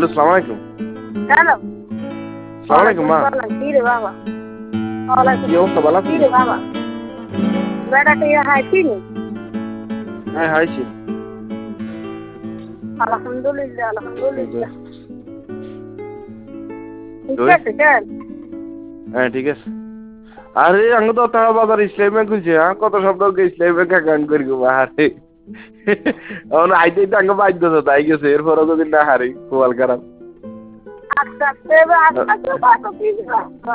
Hello, সালাম আলাইকুম। Hello. সালাম আলাইকুম মা। কি রে বাবা? কি অবস্থা, ভালো কি আছেন? রে বাবা? বেড়াতে হাইছি নি? হ্যাঁ, হাইছি। আলহামদুলিল্লাহ, আলহামদুলিল্লাহ। ঠিক ওই আছে কেন? হ্যাঁ, ঠিক আছে। আরে আঙ্গ তো তারা বাজার ইসলাম ব্যাংক খুলছে, হ্যাঁ কত শব্দ ইসলাম ব্যাংক অ্যাকাউন্ট করি গো আরে এখন আইতে আঙ্গ বাধ্য তো তাই গেছে, এরপরও যদি না হারি কোয়াল খারাপ। আস্তে আস্তে আস্তে আস্তে